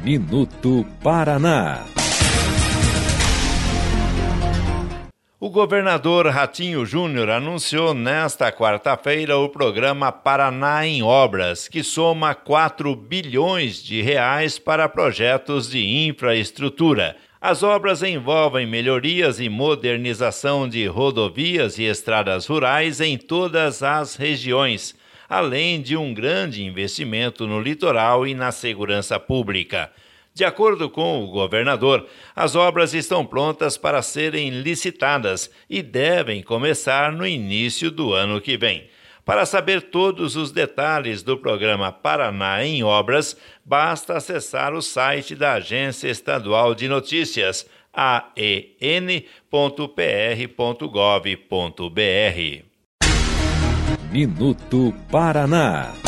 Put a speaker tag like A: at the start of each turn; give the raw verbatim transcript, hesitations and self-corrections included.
A: Minuto Paraná.
B: O governador Ratinho Júnior anunciou nesta quarta-feira o programa Paraná em Obras, que soma quatro bilhões de reais para projetos de infraestrutura. As obras envolvem melhorias e modernização de rodovias e estradas rurais em todas as regiões, além de um grande investimento no litoral e na segurança pública. De acordo com o governador, as obras estão prontas para serem licitadas e devem começar no início do ano que vem. Para saber todos os detalhes do programa Paraná em Obras, basta acessar o site da Agência Estadual de Notícias, a e n ponto p r ponto gov ponto b r.
A: Minuto Paraná.